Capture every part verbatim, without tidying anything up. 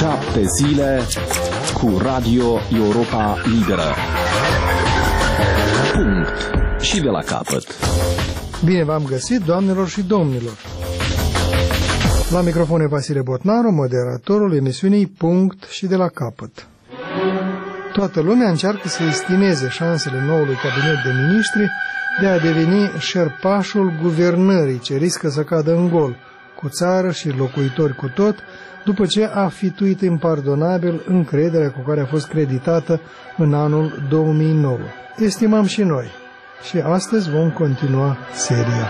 Șapte zile cu Radio Europa Liberă. Punct. Și de la capăt. Bine v-am găsit, doamnelor și domnilor. La microfon e Vasile Botnaru, moderatorul emisiunii Punct și de la capăt. Toată lumea încearcă să estimeze șansele noului cabinet de miniștri de a deveni șerpașul guvernării ce riscă să cadă în gol, cu țară și locuitori cu tot, după ce a fituit impardonabil încrederea cu care a fost creditată în anul două mii nouă. Estimăm și noi. Și astăzi vom continua seria.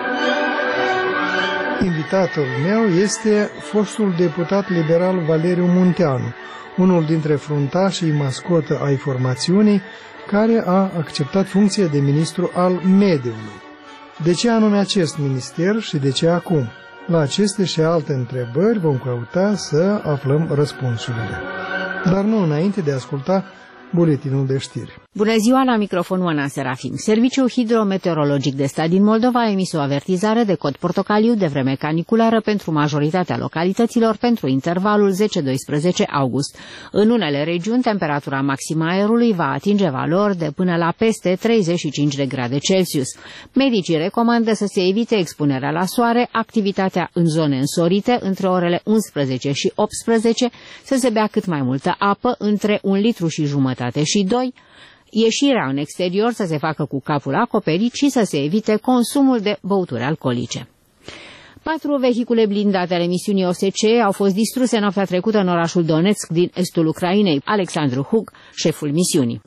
Invitatul meu este fostul deputat liberal Valeriu Munteanu, unul dintre fruntașii mascotă ai formațiunii, care a acceptat funcția de ministru al mediului. De ce anume acest minister și de ce acum? La aceste și alte întrebări vom căuta să aflăm răspunsurile. Dar nu înainte de a asculta buletinul de știri. Bună ziua, la microfonul Ana Serafim. Serviciul Hidrometeorologic de stat din Moldova a emis o avertizare de cod portocaliu de vreme caniculară pentru majoritatea localităților pentru intervalul zece doisprezece august. În unele regiuni, temperatura maximă a aerului va atinge valori de până la peste treizeci și cinci de grade Celsius. Medicii recomandă să se evite expunerea la soare, activitatea în zone însorite între orele unsprezece și optsprezece, să se bea cât mai multă apă, între un litru și jumătate și doi, ieșirea în exterior să se facă cu capul acoperit și să se evite consumul de băuturi alcoolice. Patru vehicule blindate ale misiunii O S C E au fost distruse noaptea trecută în orașul Donetsk din estul Ucrainei. Alexandru Hug, șeful misiunii.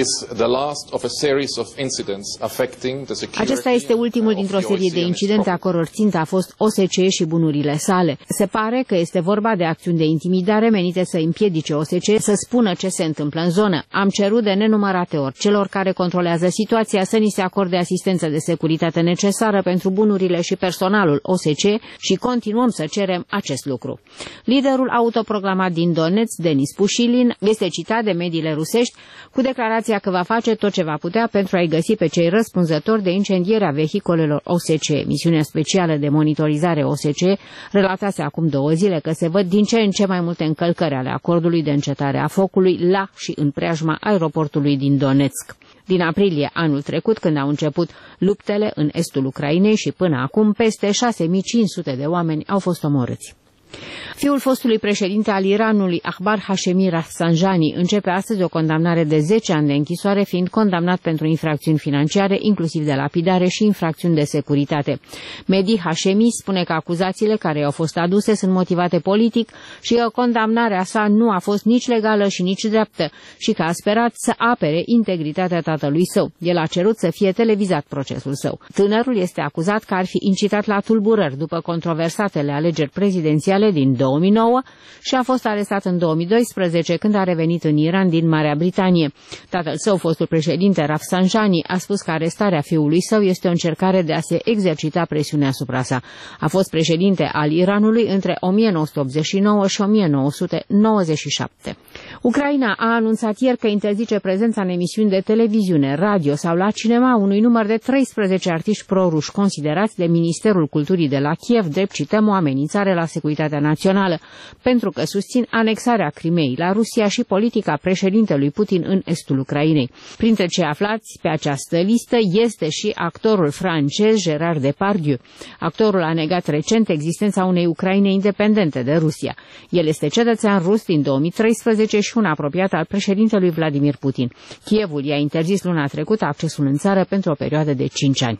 Acesta este ultimul dintr-o serie de incidente a căror țintă a fost O S C E și bunurile sale. Se pare că este vorba de acțiuni de intimidare menite să împiedice O S C E să spună ce se întâmplă în zonă. Am cerut de nenumărate ori celor care controlează situația să ni se acorde asistență de securitate necesară pentru bunurile și personalul O S C E și continuăm să cerem acest lucru. Liderul autoproclamat din Donetsk, Denis Pușilin, este citat de mediile rusești cu declarația că va face tot ce va putea pentru a-i găsi pe cei răspunzători de incendierea vehicolelor O S C E. Misiunea specială de monitorizare O S C E relatase acum două zile că se văd din ce în ce mai multe încălcări ale acordului de încetare a focului la și în preajma aeroportului din Donetsk. Din aprilie anul trecut, când au început luptele în estul Ucrainei și până acum, peste șase mii cinci sute de oameni au fost omorâți. Fiul fostului președinte al Iranului, Akbar Hashemi Rafsanjani, începe astăzi o condamnare de zece ani de închisoare, fiind condamnat pentru infracțiuni financiare, inclusiv de lapidare și infracțiuni de securitate. Mehdi Hashemi spune că acuzațiile care i-au fost aduse sunt motivate politic și că condamnarea sa nu a fost nici legală și nici dreaptă și că a sperat să apere integritatea tatălui său. El a cerut să fie televizat procesul său. Tânărul este acuzat că ar fi incitat la tulburări după controversatele alegeri prezidențiale din două mii nouă și a fost arestat în două mii doisprezece când a revenit în Iran din Marea Britanie. Tatăl său, fostul președinte Rafsanjani, a spus că arestarea fiului său este o încercare de a se exercita presiunea asupra sa. A fost președinte al Iranului între o mie nouă sute optzeci și nouă și o mie nouă sute nouăzeci și șapte. Ucraina a anunțat ieri că interzice prezența în emisiuni de televiziune, radio sau la cinema unui număr de treisprezece artiști proruși considerați de Ministerul Culturii de la Kiev drept, cităm, o amenințare la securitatea națională, pentru că susțin anexarea Crimeei la Rusia și politica președintelui Putin în estul Ucrainei. Printre cei aflați pe această listă este și actorul francez Gérard Depardieu. Actorul a negat recent existența unei Ucraine independente de Rusia. El este cetățean rus din două mii treisprezece și un apropiat al președintelui Vladimir Putin. Kievul i-a interzis luna trecută accesul în țară pentru o perioadă de cinci ani.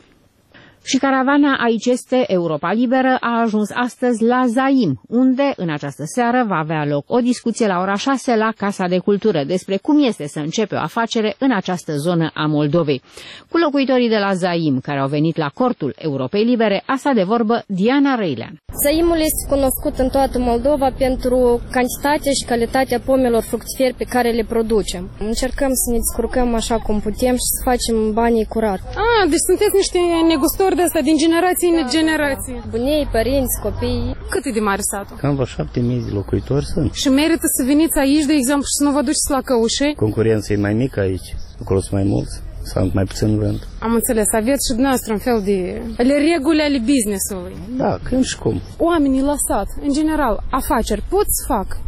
Și caravana A I C S T Europa Liberă a ajuns astăzi la Zaim, unde în această seară va avea loc o discuție la ora șase la Casa de Cultură despre cum este să începe o afacere în această zonă a Moldovei. Cu locuitorii de la Zaim, care au venit la cortul Europei Libere, a stat de vorbă Diana Reilean. Zaimul este cunoscut în toată Moldova pentru cantitatea și calitatea pomelor fructiferi pe care le producem. Încercăm să ne descurcăm așa cum putem și să facem banii curat. Ah, deci sunteți niște negustori de asta, din generație în generație. Bunei, părinți, copii. Cât e de mare satul? Cam vreo șapte mii de locuitori sunt. Și merită să veniți aici, de exemplu, și să nu vă duceți la Căușei? Concurența e mai mică aici, acolo sunt mai mulți. Sau mai puțin vânt. Am înțeles, aveți și dumneavoastră un fel de ale reguli ale business-ului. Da, când și cum. Oamenii la sat, în general, afaceri, pot să fac?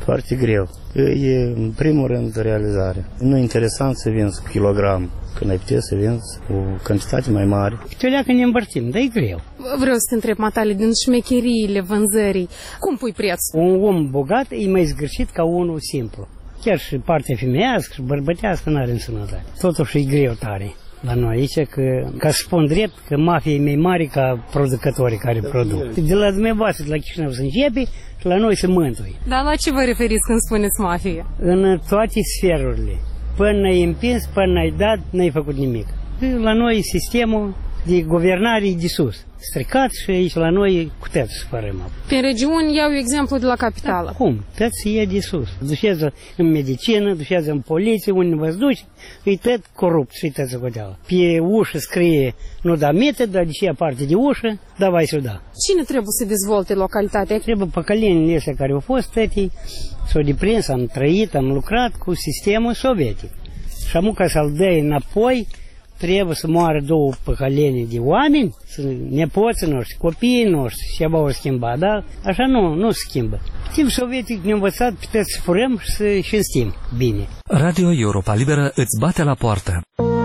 Foarte greu. E, în primul rând, realizare. Nu e interesant să vinzi cu kilogram, când ai putea să vinzi cu cantitate mai mare. Câte că ne împărțim, dar e greu. Vreau să te întreb, matale, din șmecheriile vânzării, cum pui preț? Un om bogat e mai zgârșit ca unul simplu. Chiar și partea femeiască și bărbătească n-are însemnătate. Totuși e greu tare la noi aici, că, ca să spun drept, că mafia e mai mare ca producătorii care produc. De la dumneavoastră, de la Chișinău se începe și la noi se mântui. Dar la ce vă referiți când spuneți mafie? În toate sferurile. Până n-ai împins, până n-ai dat, n-ai făcut nimic. La noi sistemul de guvernare e de sus. Stricat și aici la noi cu tăți să fărăm. Pe regiuni iau exemplu de la capitală. Da, cum? Tăți e de sus. Dușează în medicină, dușează în poliție, unde vă duci, e tot corupt și tăți godeală. Pe ușă scrie, nu da mită, dar de ce parte de ușă, davai săuda. Cine trebuie să dezvolte localitatea? Trebuie păcălenile astea care au fost tătii, s-au deprins, am trăit, am lucrat cu sistemul sovietic. Și amu ca să-l dai înapoi, trebuie să moară două păcălenii de oameni, nepoții noștri, copiii noștri, și ceva o schimba, dar așa nu, nu se schimbă. Timp sovietic ne-a învățat, puteți să furăm și să cinstim bine. Radio Europa Liberă îți bate la poartă.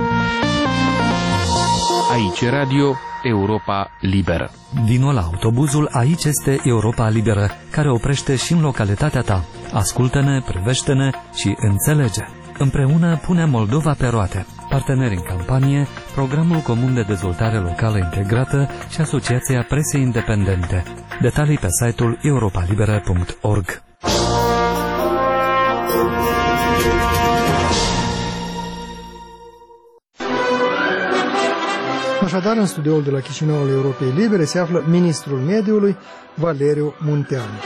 Aici Radio Europa Liberă. Vino la autobuzul Aici este Europa Liberă, care oprește și în localitatea ta. Ascultă-ne, privește-ne și înțelege. Împreună punem Moldova pe roate. Parteneri în campanie, Programul Comun de Dezvoltare Locală Integrată și Asociația Presei Independente. Detalii pe site-ul europa liberă punct org. Așadar, în studioul de la Chișinău al Europei Libere se află ministrul mediului, Valeriu Munteanu.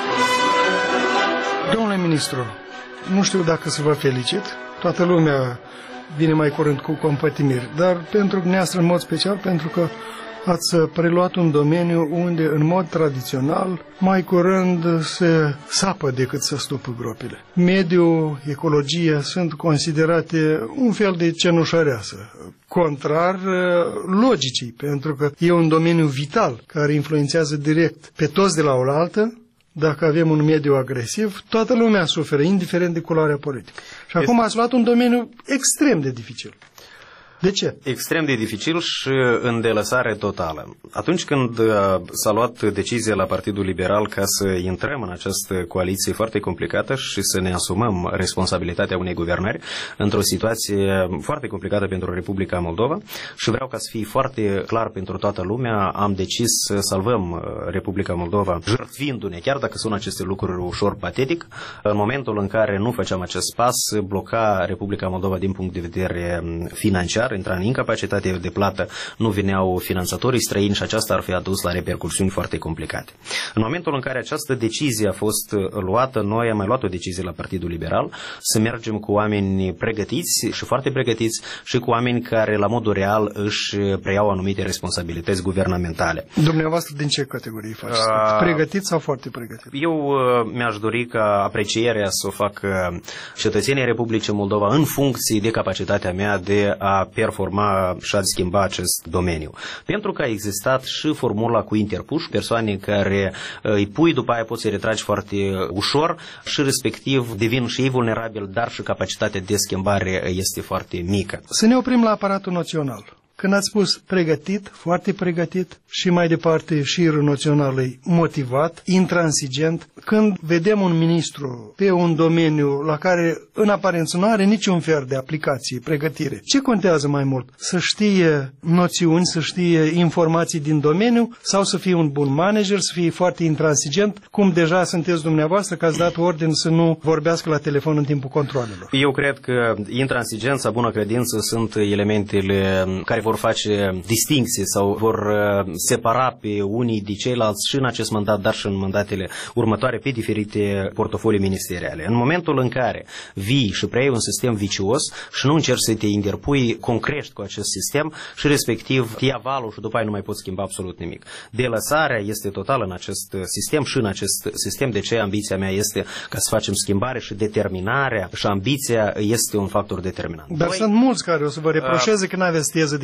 Domnule ministru, nu știu dacă să vă felicit, toată lumea vine mai curând cu compătimiri, dar pentru dumneavoastră în mod special, pentru că ați preluat un domeniu unde în mod tradițional mai curând se sapă decât să stupă gropile. Mediul, ecologia sunt considerate un fel de cenușăreasă, contrar logicii, pentru că e un domeniu vital care influențează direct pe toți de la oaltă. Dacă avem un mediu agresiv, toată lumea suferă, indiferent de culoarea politică. Și acum ați luat un domeniu extrem de dificil. De ce? Extrem de dificil și în delăsare totală. Atunci când s-a luat decizia la Partidul Liberal ca să intrăm în această coaliție foarte complicată și să ne asumăm responsabilitatea unei guvernări într-o situație foarte complicată pentru Republica Moldova, și vreau ca să fie foarte clar pentru toată lumea, am decis să salvăm Republica Moldova jertfindu-ne, chiar dacă sunt aceste lucruri ușor patetic. În momentul în care nu făceam acest pas, bloca Republica Moldova din punct de vedere financiar, intra în incapacitate de plată, nu veneau finanțatorii străini și aceasta ar fi adus la repercursiuni foarte complicate. În momentul în care această decizie a fost luată, noi am mai luat o decizie la Partidul Liberal să mergem cu oameni pregătiți și foarte pregătiți și cu oameni care la modul real își preiau anumite responsabilități guvernamentale. Dumneavoastră din ce categorie faceți? Uh, pregătiți sau foarte pregătiți? Eu uh, mi-aș dori ca aprecierea să o fac uh, cetățenii Republicii Moldova în funcție de capacitatea mea de a performa și a schimba acest domeniu. Pentru că a existat și formula cu interpuși, persoane care îi pui, după aia poți să-i retragi foarte ușor și respectiv devin și ei vulnerabili, dar și capacitatea de schimbare este foarte mică. Să ne oprim la aparatul național. Când ați spus pregătit, foarte pregătit și mai departe șirul național e motivat, intransigent, când vedem un ministru pe un domeniu la care în aparență nu are niciun fel de aplicație, pregătire, ce contează mai mult? Să știe noțiuni, să știe informații din domeniu sau să fie un bun manager, să fie foarte intransigent, cum deja sunteți dumneavoastră că ați dat ordin să nu vorbească la telefon în timpul controalelor? Eu cred că intransigența, bună credință sunt elementele care vor face distincție sau vor separa pe unii de ceilalți și în acest mandat, dar și în mandatele următoare pe diferite portofolii ministeriale. În momentul în care vii și preiei un sistem vicios și nu încerci să te interpui, concrești cu acest sistem și respectiv te ia valul și după aia nu mai poți schimba absolut nimic. Delăsarea este totală în acest sistem și în acest sistem, de ce ambiția mea este ca să facem schimbare și determinarea și ambiția este un factor determinant. Dar Doi, sunt mulți care o să vă reproșeze uh, că n-aveți teză de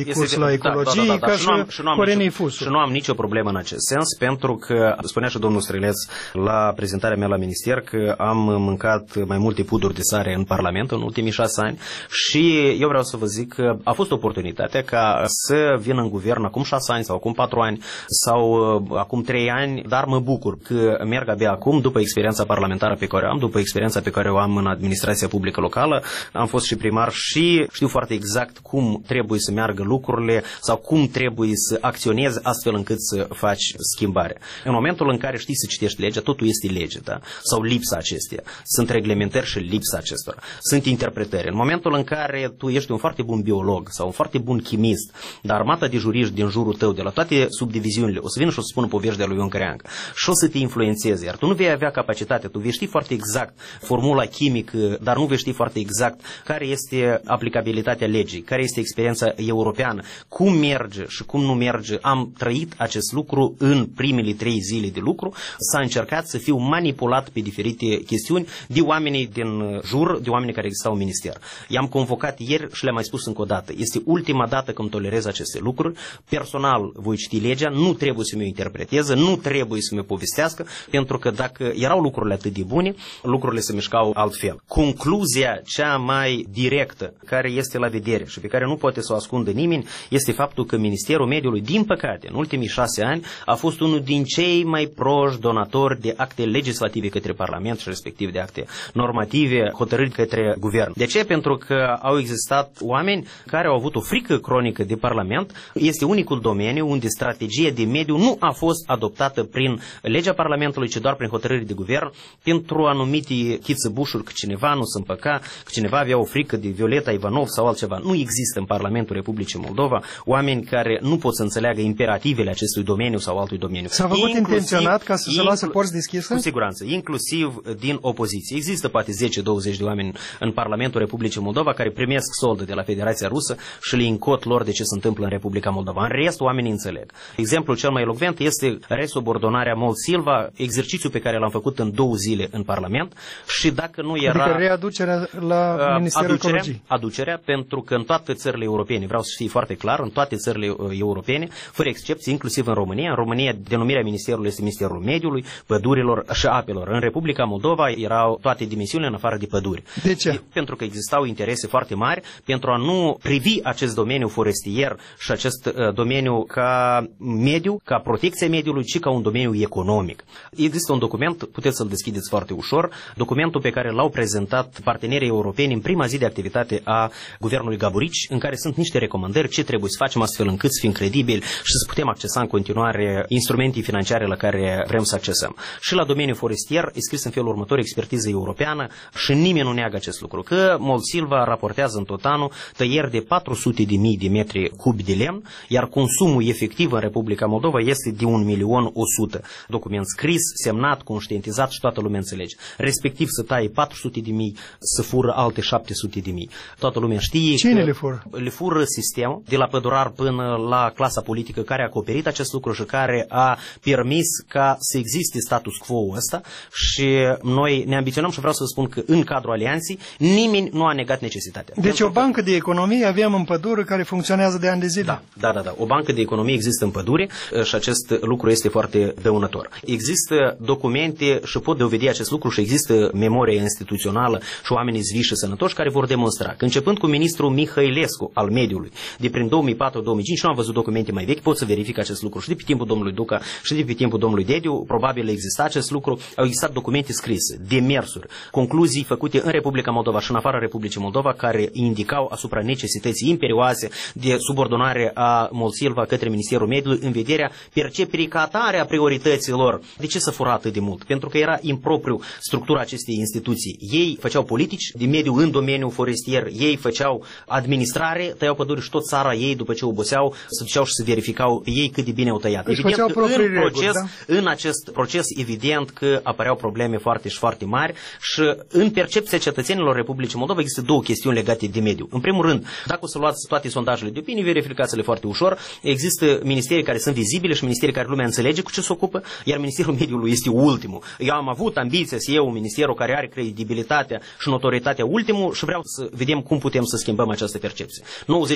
recurs este, la ecologie, da, da, da, da, ca și, nu am, și, nu am nicio, și nu am nicio problemă în acest sens, pentru că, spunea și domnul Streleț la prezentarea mea la minister, că am mâncat mai multe puduri de sare în Parlament în ultimii șase ani și eu vreau să vă zic că a fost oportunitatea ca să vin în guvern acum șase ani sau acum patru ani sau acum trei ani, dar mă bucur că merg abia acum, după experiența parlamentară pe care o am, după experiența pe care o am în administrația publică locală, am fost și primar și știu foarte exact cum trebuie să meargă lucrurile sau cum trebuie să acționezi astfel încât să faci schimbare. În momentul în care știi să citești legea, totul este lege, da? Sau lipsa acesteia. Sunt reglementări și lipsa acestora. Sunt interpretări. În momentul în care tu ești un foarte bun biolog sau un foarte bun chimist, dar armata de juriști din jurul tău, de la toate subdiviziunile, o să vină și o să spună povești de lui Ion Creangă și o să te influențeze, iar tu nu vei avea capacitatea, tu vei ști foarte exact formula chimică, dar nu vei ști foarte exact care este aplicabilitatea legii, care este experiența europeană, cum merge și cum nu merge. Am trăit acest lucru în primele trei zile de lucru, s-a încercat să fiu manipulat pe diferite chestiuni de oamenii din jur, de oamenii care existau în minister. I-am convocat ieri și le-am mai spus încă o dată. Este ultima dată când tolerez aceste lucruri. Personal voi citi legea, nu trebuie să mi-o interpreteze, nu trebuie să mi-o povestească, pentru că dacă erau lucrurile atât de bune, lucrurile se mișcau altfel. Concluzia cea mai directă care este la vedere și pe care nu poate să o ascundă nimeni este faptul că Ministerul Mediului, din păcate, în ultimii șase ani, a fost unul din cei mai proști donatori de acte legislative către Parlament și respectiv de acte normative hotărâri către guvern. De ce? Pentru că au existat oameni care au avut o frică cronică de Parlament. Este unicul domeniu unde strategia de mediu nu a fost adoptată prin legea Parlamentului, ci doar prin hotărâri de guvern, pentru anumite chițăbușuri că cineva nu se împăca, că cineva avea o frică de Violeta Ivanov sau altceva. Nu există în Parlamentul Republicii Moldova oameni care nu pot să înțeleagă imperativele acestui domeniu sau altui domeniu. S-a făcut intenționat ca să se lasă porți deschise? Cu siguranță, inclusiv din opoziție. Există poate zece douăzeci de oameni în Parlamentul Republicii Moldova care primesc soldă de la Federația Rusă și le încot lor de ce se întâmplă în Republica Moldova. În rest, oamenii înțeleg. Exemplul cel mai elocvent este resubordonarea Mol Silva, exercițiu pe care l-am făcut în două zile în Parlament și dacă nu era... Adică readucerea la uh, Ministerul aducerea, Ecologiei. Aducerea, pentru că în toate țările europene, vreau să fie foarte clar, în toate țările europene, fără excepție, inclusiv în România, în România denumirea ministerului este Ministerul Mediului, Pădurilor și Apelor. În Republica Moldova erau toate dimensiunile în afară de păduri. De ce? Pentru că existau interese foarte mari pentru a nu privi acest domeniu forestier și acest uh, domeniu ca mediu, ca protecția mediului, ci ca un domeniu economic. Există un document, puteți să-l deschideți foarte ușor, documentul pe care l-au prezentat partenerii europeni în prima zi de activitate a guvernului Gaburici, în care sunt niște recomandări ce trebuie să facem astfel încât să fim credibili și să putem accesa în continuare instrumente financiare la care vrem să accesăm. Și la domeniul forestier e scris în felul următor, expertiză europeană, și nimeni nu neagă acest lucru, că Mol Silva raportează în tot anul tăieri de patru sute de mii de metri cubi de lemn, iar consumul efectiv în Republica Moldova este de un milion o sută. Document scris, semnat, conștientizat și toată lumea înțelege. Respectiv să taie patru sute de mii, să fură alte șapte sute de mii. Toată lumea știe. Cine că le fură? Le fură sistemul, de la pădurar până la clasa politică care a acoperit acest lucru și care a permis ca să existe status quo-ul ăsta și noi ne ambiționăm și vreau să vă spun că în cadrul alianței nimeni nu a negat necesitatea. Deci Pentru o bancă de economie avem în pădure care funcționează de ani de zile. Da, da, da, da. O bancă de economie există în pădure și acest lucru este foarte dăunător. Există documente și pot dovedi acest lucru și există memoria instituțională și oamenii zviși și sănătoși care vor demonstra că începând cu ministrul Mihăilescu al mediului, de prin două mii patru două mii cinci, nu am văzut documente mai vechi, pot să verific acest lucru și de pe timpul domnului Duca și de pe timpul domnului Dediu, probabil exista acest lucru, au existat documente scrise, demersuri, concluzii făcute în Republica Moldova și în afara Republicii Moldova care indicau asupra necesității imperioase de subordonare a Mol Silva către Ministerul Mediului în vederea perceperii ca atare a priorităților. De ce să fura atât de mult? Pentru că era impropriu structura acestei instituții. Ei făceau politici de mediu în domeniul forestier, ei făceau administrare, tăiau păduri și tot țara ei, după ce oboseau, se duceau și se verificau pe ei cât de bine au tăiat. Își Evident că în, reguli, proces, da? în acest proces, evident că apăreau probleme foarte și foarte mari și în percepția cetățenilor Republicii Moldova există două chestiuni legate de mediu. În primul rând, dacă o să luați toate sondajele de opinie, verificați-le foarte ușor, există ministerii care sunt vizibile și ministerii care lumea înțelege cu ce se ocupă, iar Ministerul Mediului este ultimul. Eu am avut ambiția să iau un ministerul care are credibilitatea și notorietatea ultimul și vreau să vedem cum putem să schimbăm această percepție. nouăzeci la sută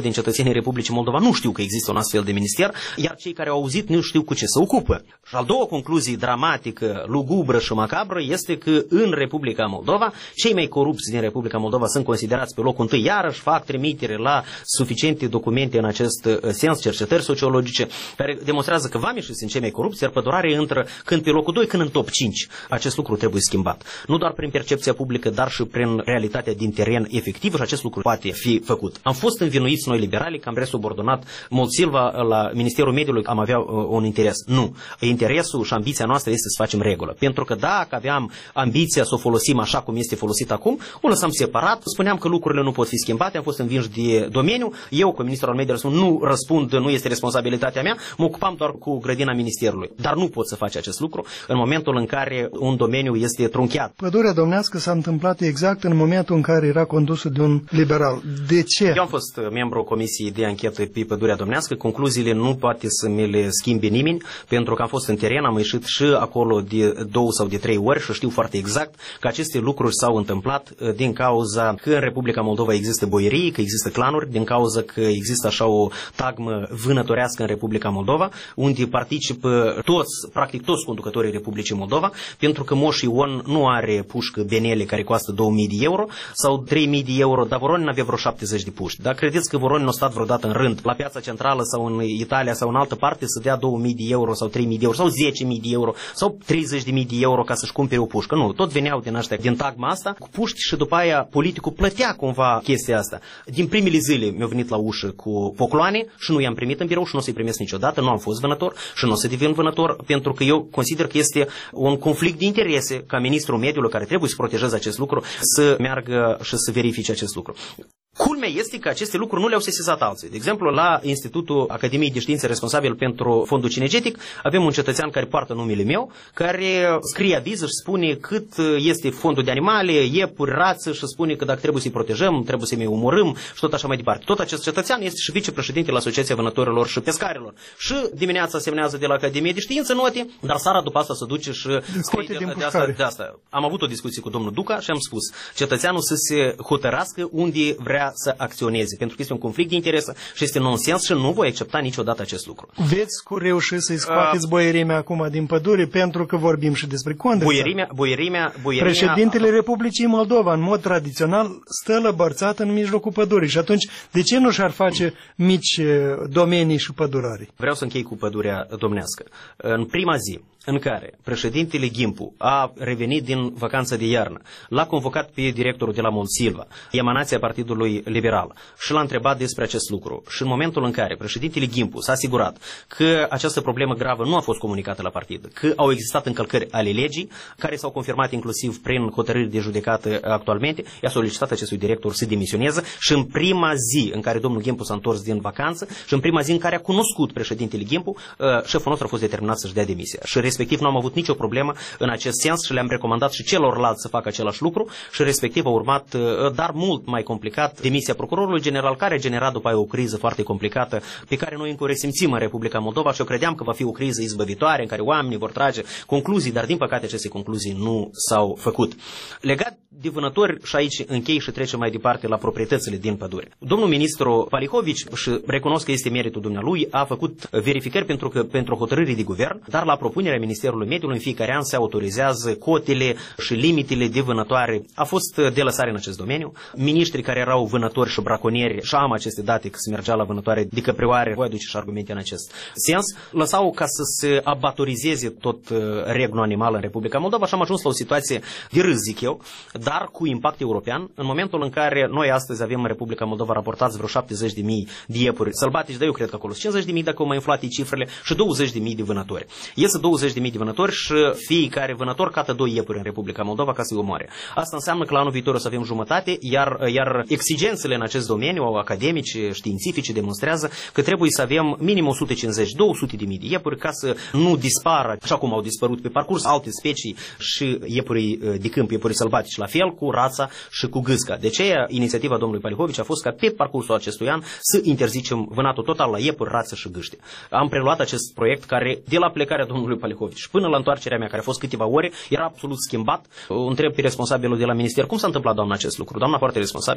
din cetățenii Republicii Moldova nu știu că există un astfel de minister, iar cei care au auzit nu știu cu ce se ocupă. Și al doua concluzie dramatică, lugubră și macabră este că în Republica Moldova cei mai corupți din Republica Moldova sunt considerați pe locul întâi, iarăși fac trimitere la suficiente documente în acest sens, cercetări sociologice, care demonstrează că vameșii sunt cei mai corupți, iar pădurarii intră când pe locul doi, când în top cinci. Acest lucru trebuie schimbat. Nu doar prin percepția publică, dar și prin realitatea din teren efectivă și acest lucru poate fi făcut. Am fost învinuiți noi liberali că am resubordonat Molt Silva la Ministerul Mediului, am avea uh, un interes. Nu. Interesul și ambiția noastră este să facem regulă. Pentru că dacă aveam ambiția să o folosim așa cum este folosit acum, o lăsam separat, spuneam că lucrurile nu pot fi schimbate, am fost învinși de domeniu, eu, ca ministru al mediului, nu răspund, nu este responsabilitatea mea, mă ocupam doar cu grădina ministerului. Dar nu pot să faci acest lucru în momentul în care un domeniu este trunchiat. Pădurea domnească s-a întâmplat exact în momentul în care era condusă de un liberal. De ce? Eu am fost membru Comisiei de Anchetă pe Pădurea domnească, concluziile nu poate să mi le schimbe nimeni, pentru că am fost în teren, am ieșit și acolo de două sau de trei ori și știu foarte exact că aceste lucruri s-au întâmplat din cauza că în Republica Moldova există boierii, că există clanuri, din cauza că există așa o tagmă vânătorească în Republica Moldova, unde participă toți, practic toți conducătorii Republicii Moldova, pentru că Moș Ion nu are pușcă Benele care costă două mii de euro sau trei mii de euro, dar Voronin avea vreo șaptezeci de puști. Dar credeți că Voronin a stat vreodată în rând la Piața Centrală sau în Italia sau în altă parte să dea două mii de euro sau trei mii de euro sau zece mii de euro sau treizeci de mii de euro ca să-și cumpere o pușcă? Nu, tot veneau din ăștia, din tagma asta, cu puști și după aia politicul plătea cumva chestia asta. Din primele zile mi-au venit la ușă cu pocloane și nu i-am primit în birou și nu o să-i primesc niciodată, nu am fost vânător și nu o să devin vânător, pentru că eu consider că este un conflict de interese ca ministrul mediului, care trebuie să protejeze acest lucru, să meargă și să verifice acest lucru. Culmea este că aceste lucruri nu le-au sesizat alții. De exemplu, la Institutul Academiei de Științe responsabil pentru fondul cinegetic, avem un cetățean care poartă numele meu, care scrie aviză și spune cât este fondul de animale, iepuri, rață și spune că dacă trebuie să-i protejăm, trebuie să-i omorâm și tot așa mai departe. Tot acest cetățean este și vicepreședintele Asociației Vânătorilor și Pescarilor. Și dimineața semnează de la Academie de Știință note, dar seara după asta se duce și scrie de, de, asta, de asta. Am avut o discuție cu domnul Duca și am spus, cetățeanul să se hotărască unde vrea să acționeze, pentru că este un conflict de interese și este nonsens și nu voi accepta niciodată acest lucru. Veți cu reuși să-i scoateți boierimea acum din pădure, pentru că vorbim și despre Condrea. Boierimea, boierimea, boierimea... Președintele Republicii Moldova, în mod tradițional, stă lăbărțat în mijlocul pădurii și atunci, de ce nu și-ar face mici domenii și pădurari? Vreau să închei cu Pădurea domnească. În prima zi în care președintele Gimpu a revenit din vacanță de iarnă, l-a convocat pe directorul de la Molt Silva, emanația Partidului Liberal, și l-a întrebat despre acest lucru. Și în momentul în care președintele Gimpu s-a asigurat că această problemă gravă nu a fost comunicată la partid, că au existat încălcări ale legii, care s-au confirmat inclusiv prin hotărâri de judecată actualmente, i-a solicitat acestui director să demisioneze și în prima zi în care domnul Gimpu s-a întors din vacanță și în prima zi în care a cunoscut președintele Gimpu, șeful nostru a fost determinat să-și dea demisia. Și respectiv nu am avut nicio problemă în acest sens și le-am recomandat și celorlalți să facă același lucru și respectiv a urmat, dar mult mai complicat, demisia procurorului general, care a generat după aia o criză foarte complicată pe care noi încă o resimțim în Republica Moldova și eu credeam că va fi o criză izbăvitoare în care oamenii vor trage concluzii, dar din păcate aceste concluzii nu s-au făcut. Legat de vânători, și aici închei și trecem mai departe la proprietățile din pădure. Domnul ministru Palihovici, și recunosc că este meritul dumnealui, a făcut verificări pentru că pentru hotărâre de guvern, dar la propunerea Ministerului Mediului în fiecare an se autorizează cotele și limitele de vânătoare. A fost de lăsare în acest domeniu. Miniștrii care erau vânători și braconieri, și am aceste date că se mergea la vânătoare de căprioare, voi aduce și argumente în acest sens, lăsau ca să se abatorizeze tot regnul animal în Republica Moldova și am ajuns la o situație de râs, zic eu, dar cu impact european, în momentul în care noi astăzi avem în Republica Moldova raportați vreo șaptezeci de mii de iepuri sălbatici, dar eu cred că acolo sunt cincizeci de mii dacă au mai inflat cifrele și douăzeci de mii de vânători. Iesă douăzeci de mii de vânători și fiecare vânător cată doi iepuri în Republica Moldova ca să-i omoare. Asta înseamnă că la anul viitor o să avem jumătate, iar, iar exigențele în acest domeniu, academice, științifice, demonstrează că trebuie să avem minim o sută cincizeci - două sute de mii de iepuri ca să nu dispară, așa cum au dispărut pe parcurs alte specii și iepurii de câmp, iepurii sălbatici, la fel cu rața și cu gâsca. De aceea, inițiativa domnului Palihovici a fost ca pe parcursul acestui an să interzicem vânatul total la iepuri, rață și gâște. Am preluat acest proiect care, de la plecarea domnului Palihovici până la întoarcerea mea, care a fost câteva ore, era absolut schimbat. O întreb pe responsabilul de la minister cum s-a întâmplat, doamna, acest lucru. Doamna foarte responsabil, un specialist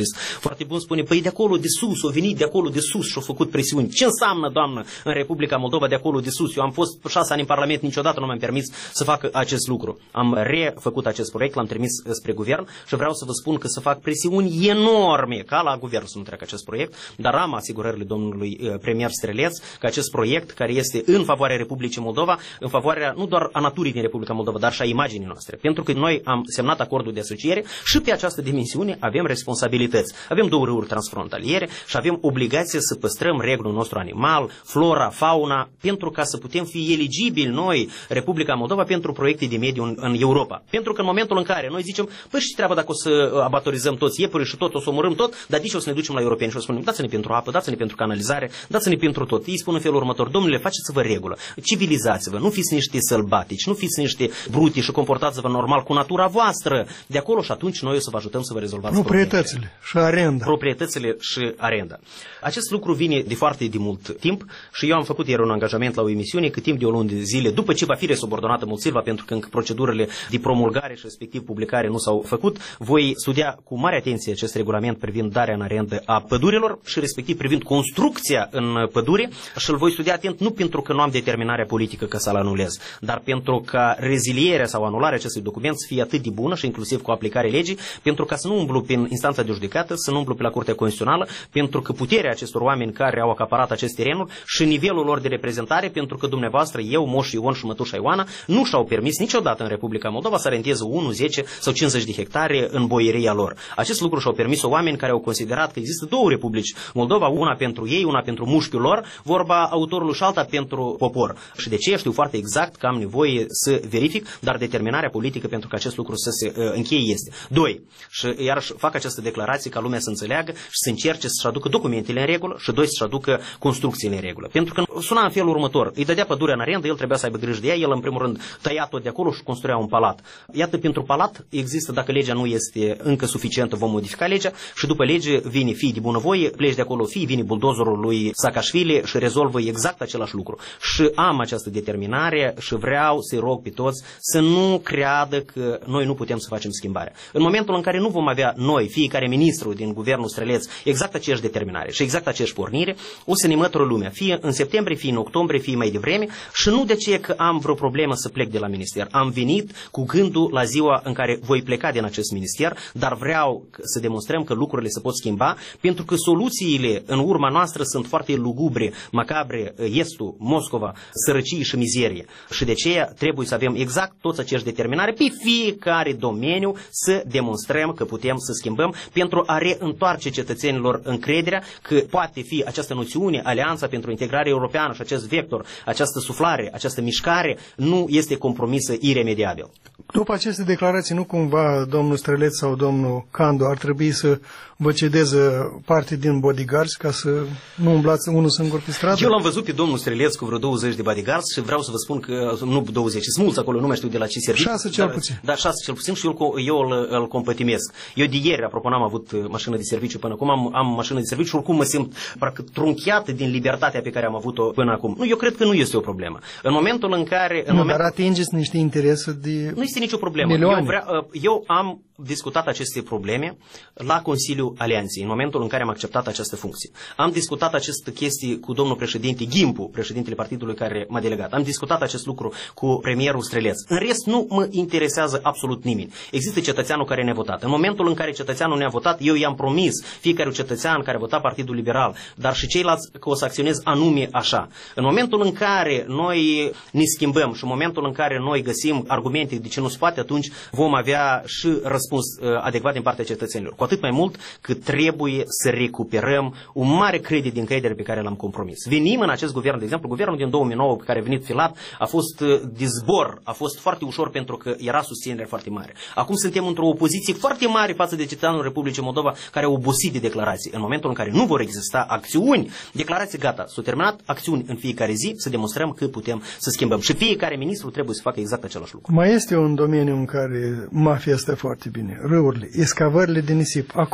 jurnalist foarte bun, spune, păi de acolo de sus, au venit de acolo de sus și au făcut presiuni. Ce înseamnă, doamnă, în Republica Moldova de acolo de sus? Eu am fost șase ani în Parlament, niciodată nu mi-am permis să fac acest lucru. Am refăcut acest proiect, l-am trimis spre guvern și vreau să vă spun că să fac presiuni enorme ca la guvern să nu treacă acest proiect, dar am asigurările domnului premier Streleț că acest proiect, care este în favoarea Republicii Moldova, în favoarea nu doar a naturii din Republica Moldova, dar și a imaginii noastre. Pentru că noi am semnat acordul de asociere și pe această dimensiune avem responsabilități. Avem două râuri transfrontaliere și avem obligație să păstrăm reglul nostru animal, flora, fauna, pentru ca să putem fi eligibili noi, Republica Moldova, pentru proiecte de mediu în, în Europa. Pentru că în momentul în care noi zicem, păi și treaba dacă o să abatorizăm toți iepurii și tot, o să omorâm tot, dar de ce o să ne ducem la europeni și o să spunem, dați-ne pentru apă, dați-ne pentru canalizare, dați-ne pentru tot. Ei spun în felul următor, domnule, faceți-vă regulă, civilizați-vă, nu fiți niște sălbatici, nu fiți niște bruti și comportați-vă normal cu natura voastră de acolo și atunci noi o să vă ajutăm să vă rezolvați proprietățile și arenda. Proprietățile și arenda. Acest lucru vine de foarte de mult timp și eu am făcut ieri un angajament la o emisiune că timp de o lună de zile, după ce va fi resubordonată Mulțilva, pentru că încă procedurile de promulgare și respectiv publicare nu s-au făcut, voi studia cu mare atenție acest regulament privind darea în arendă a pădurilor și respectiv privind construcția în pădure și îl voi studia atent nu pentru că nu am determinarea politică că să-l anulez, dar pentru ca rezilierea sau anularea acestui document să fie atât de bună și inclusiv cu aplicarea legii, pentru ca să nu umblu prin instanța de judecată, să nu umblu pe la Curtea Constituțională, pentru că puterea acestor oameni care au acaparat acest terenul și nivelul lor de reprezentare, pentru că dumneavoastră, eu, Moș Ion și mătușa Ioana, nu și-au permis niciodată în Republica Moldova să arendeze unu, zece sau cincizeci de hectare în boieria lor. Acest lucru și-au permis-o oameni care au considerat că există două republici Moldova, una pentru ei, una pentru mușchiul lor, vorba autorului și alta pentru popor. Și de ce știu foarte exact că am nevoie să verific, dar determinarea politică pentru că acest lucru să se uh, încheie este. Doi. Și iarăși fac această declarație ca lumea să înțeleagă și să încerce să-și aducă documentele în regulă și doi, să-și aducă construcțiile în regulă. Pentru că suna în felul următor. Îi dădea pădurea în arendă, el trebuia să aibă grijă de ea, el în primul rând tăia tot de acolo și construia un palat. Iată, pentru palat există, dacă legea nu este încă suficientă, vom modifica legea și după lege vine fii de bunăvoie, pleci de acolo fii, vine buldozerul lui Saakashvili și rezolvă exact același lucru. Și am această determinare și vreau să-i rog pe toți să nu creadă că noi nu putem să facem schimbarea. În momentul în care nu vom avea noi, fiecare ministru din guvernul Streleț, exact aceeași determinare și exact aceeași pornire, o să ne mătură lumea, fie în septembrie, fie în octombrie, fie mai devreme și nu de ce că am vreo problemă să plec de la minister. Am venit cu gândul la ziua în care voi pleca din acest minister, dar vreau să demonstrăm că lucrurile se pot schimba, pentru că soluțiile în urma noastră sunt foarte lugubre, macabre, Estul, Moscova, sărăcie și mizerie. Și de aceea trebuie să avem exact toți acești determinare pe fiecare domeniu să demonstrăm că putem să schimbăm pentru a reîntoarce cetățenilor încrederea că poate fi această noțiune, alianța pentru integrare europeană și acest vector, această suflare, această mișcare nu este compromisă iremediabil. După aceste declarații, nu cumva domnul Streleț sau domnul Candu ar trebui să vă cedeze parte din bodyguards ca să nu umblați unul singur pe stradă? Eu l-am văzut pe domnul Streleț cu vreo douăzeci de bodyguards și vreau să vă spun că nu douăzeci, sunt mulți acolo, nu mai știu de la ce serviciu. șase cel puțin. Da, șase cel puțin și eu, eu îl, îl compătimesc. Eu de ieri, apropo, n-am avut mașină de serviciu până acum, am, am mașină de serviciu și oricum mă simt practic trunchiat din libertatea pe care am avut-o până acum. Nu, eu cred că nu este o problemă. În momentul în care... În nu, moment... dar atingeți niște interese de... Nu este nicio problemă. Eu, vreau, eu am discutat aceste probleme la Consiliul Alianței, în momentul în care am acceptat această funcție. Am discutat aceste chestii cu domnul președinte Gimpu, președintele partidului care m-a delegat. Am discutat acest lucru cu premierul Streleț. În rest, nu mă interesează absolut nimeni. Există cetățeanul care ne-a votat. În momentul în care cetățeanul ne-a votat, eu i-am promis fiecare cetățean care a votat Partidul Liberal, dar și ceilalți, că o să acționez anume așa. În momentul în care noi ne schimbăm și în momentul în care noi găsim argumente de ce nu se poate, atunci vom avea și răspuns adecvat din partea cetățenilor. Cu atât mai mult că trebuie să recuperăm un mare credit din încredere pe care l-am compromis. Venim în acest guvern, de exemplu, guvernul din două mii nouă pe care a venit filat a fost de zbor, a fost foarte ușor pentru că era susținere foarte mare. Acum suntem într-o opoziție foarte mare față de cetățenul Republicii Moldova care au obosit de declarații. În momentul în care nu vor exista acțiuni, declarații gata, s-au terminat, acțiuni în fiecare zi, să demonstrăm că putem să schimbăm. Și fiecare ministru trebuie să facă exact același lucru. Mai este un domeniu în care mafia este foarte bine. Râurile, escavările de nisip. Acolo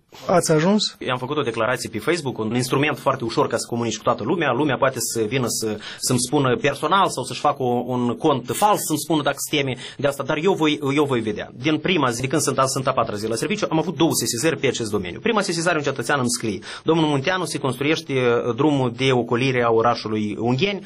Ați ajuns? Eu am făcut o declarație pe Facebook, un instrument foarte ușor ca să comunici cu toată lumea. Lumea poate să vină să, să-mi spună personal sau să-și facă o, un cont fals, să-mi spună dacă se teme de asta, dar eu voi, eu voi vedea. Din prima zi, de când sunt, sunt a patra zi la serviciu, am avut două sesizări pe acest domeniu. Prima sesizare, un cetățean îmi scrie: domnul Munteanu, se construiește drumul de ocolire a orașului Ungheni,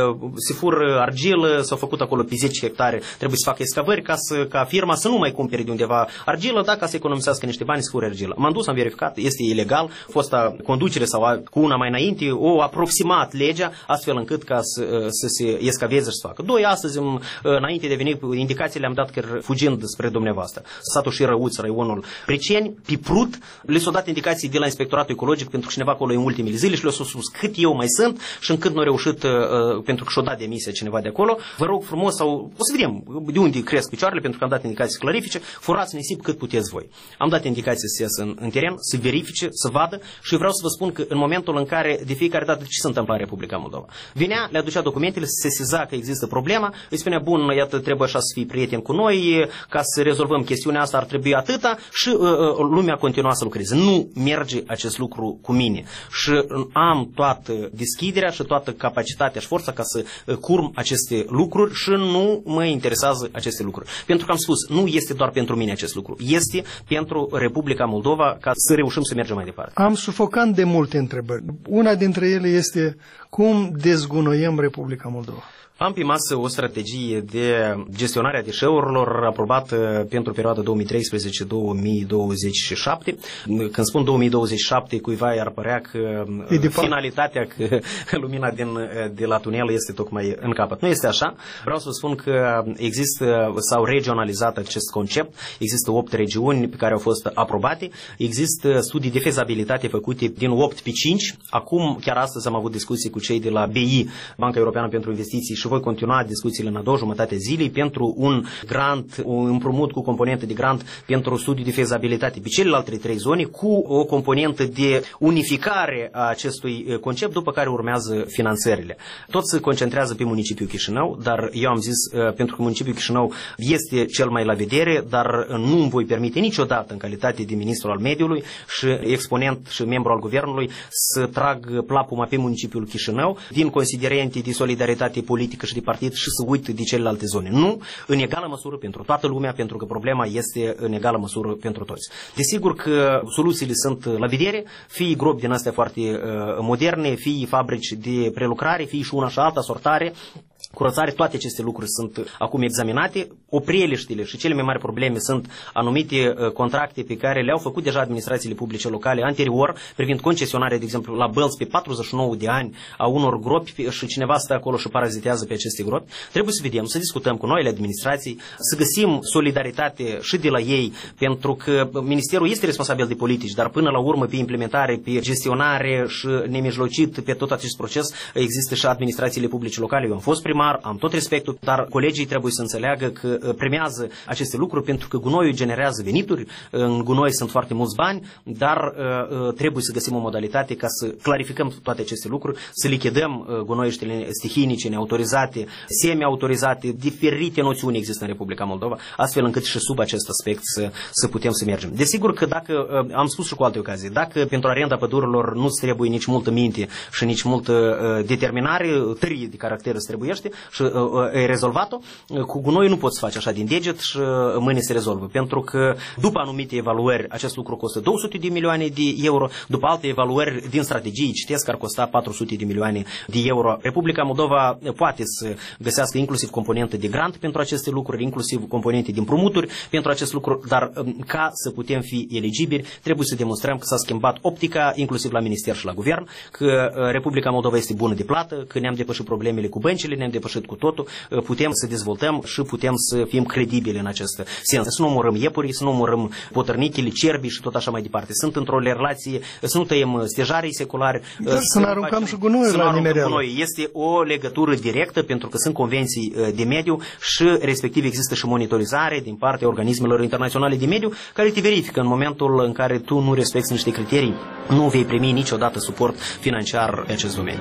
se fură argilă, s-au făcut acolo pe zece hectare, trebuie să facă excavări ca, să, ca firma să nu mai cumpere de undeva argilă, dacă se economisească niște bani să fure argilă. M-am dus, am verificat, este ilegal, fosta conducere sau cu una mai înainte o aproximat legea astfel încât ca să, să se escaveze și să facă. Doi, astăzi, înainte de venit, indicațiile am dat chiar fugind spre dumneavoastră. Satul și Răuț, raionul Priceni, pe Prut, le s-au dat indicații de la Inspectoratul Ecologic pentru cineva acolo în ultimele zile și le-au spus cât eu mai sunt și încât nu au reușit, pentru că și-o dat demisia cineva de acolo. Vă rog frumos, sau o să vedem de unde cresc picioarele, pentru că am dat indicații clarifice, furați nisip cât puteți voi. Am dat indicații să iasă în, în teren, să verifice, să vadă și vreau să vă spun că în momentul în care, de fiecare dată, ce se întâmplă în Republica Moldova? Venea, le aducea documentele, se sesiza că există problema, îi spunea, bun, iată, trebuie așa să fii prieten cu noi, ca să rezolvăm chestiunea asta ar trebui atâta și uh, lumea continua să lucreze. Nu merge acest lucru cu mine și am toată deschiderea și toată capacitatea și forța ca să curm aceste lucruri și nu mă interesează aceste lucruri. Pentru că am spus, nu este doar pentru mine acest lucru, este pentru Republica Moldova ca să reușim să mergem mai departe. Am sufocat de multe întrebări. Una dintre ele este cum dezgunoiem Republica Moldova. Am pe masă o strategie de gestionare a deșeurilor aprobată pentru perioada două mii treisprezece - două mii douăzeci și șapte. Când spun două mii douăzeci și șapte, cuiva i-ar părea că finalitatea, că lumina din, de la tunel este tocmai în capăt. Nu este așa. Vreau să vă spun că există, s-au regionalizat acest concept. Există opt regiuni pe care au fost aprobate. Există studii de fezabilitate făcute din opt pe cinci. Acum, chiar astăzi am avut discuții cu cei de la B I, Banca Europeană pentru Investiții, și voi continua discuțiile în a doua jumătate zilei pentru un grant, un împrumut cu componentă de grant pentru studiu de fezabilitate pe celelalte trei zone, cu o componentă de unificare a acestui concept, după care urmează finanțările. Tot se concentrează pe municipiul Chișinău, dar eu am zis, pentru că municipiul Chișinău este cel mai la vedere, dar nu îmi voi permite niciodată, în calitate de ministru al mediului și exponent și membru al guvernului, să trag plapuma pe municipiul Chișinău din considerente de solidaritate politică și de partid și să uit de celelalte zone. Nu, în egală măsură pentru toată lumea, pentru că problema este în egală măsură pentru toți. Desigur că soluțiile sunt la vedere, fie gropi din astea foarte uh, moderne, fie fabrici de prelucrare, fie și una și alta, sortare, curățare, toate aceste lucruri sunt acum examinate. Opreliștile și cele mai mari probleme sunt anumite uh, contracte pe care le-au făcut deja administrațiile publice locale anterior, privind concesionarea, de exemplu, la Bălți pe patruzeci și nouă de ani a unor gropi și cineva stă acolo și parazitează pe aceste gropi. Trebuie să vedem, să discutăm cu noile administrații, să găsim solidaritate și de la ei, pentru că Ministerul este responsabil de politici, dar până la urmă pe implementare, pe gestionare și nemijlocit pe tot acest proces există și administrațiile publice locale. Eu am fost primar, am tot respectul, dar colegii trebuie să înțeleagă că premiază aceste lucruri pentru că gunoiul generează venituri, în gunoi sunt foarte mulți bani, dar trebuie să găsim o modalitate ca să clarificăm toate aceste lucruri, să lichidăm gunoiștile stihinice, neautorizate, semi-autorizate, diferite noțiuni există în Republica Moldova, astfel încât și sub acest aspect să, să putem să mergem. Desigur că dacă, am spus și cu alte ocazii, dacă pentru arenda pădurilor nu-ți trebuie nici multă minte și nici multă determinare, tărie de caracter îți trebuiește și ai rezolvat-o, cu gunoi nu poți face așa din deget și mâine se rezolvă, pentru că după anumite evaluări acest lucru costă două sute de milioane de euro, după alte evaluări din strategii citesc că ar costa patru sute de milioane de euro. Republica Moldova poate să găsească inclusiv componente de grant pentru aceste lucruri, inclusiv componente de împrumuturi pentru acest lucru, dar ca să putem fi eligibili, trebuie să demonstrăm că s-a schimbat optica, inclusiv la minister și la guvern, că Republica Moldova este bună de plată, că ne-am depășit problemele cu băncile, ne-am depășit cu totul, putem să dezvoltăm și putem să fim credibili în acest sens. Să nu omorâm iepurii, să nu omorâm potărnichile, cerbii și tot așa mai departe. Sunt într-o relație, să nu tăiem stejarii seculari, să nu aruncăm și gunoi la nimereală. Este o legătură directă, pentru că sunt convenții de mediu și respectiv există și monitorizare din partea organismelor internaționale de mediu care te verifică în momentul în care tu nu respecti niște criterii, nu vei primi niciodată suport financiar pe acest domeniu.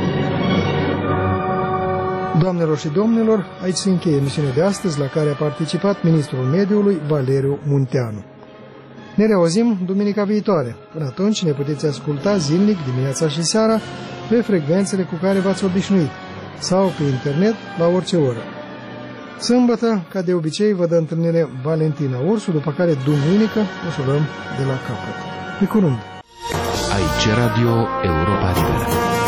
Doamnelor și domnilor, aici se încheie emisiunea de astăzi la care a participat ministrul mediului Valeriu Munteanu. Ne reauzim duminica viitoare. Până atunci ne puteți asculta zilnic, dimineața și seara, pe frecvențele cu care v-ați obișnuit sau pe internet la orice oră. Sâmbătă, ca de obicei, vă dă întâlnire Valentina Ursu, după care duminică o să luăm de la capăt. Pe curând! Aici Radio Europa Liberă.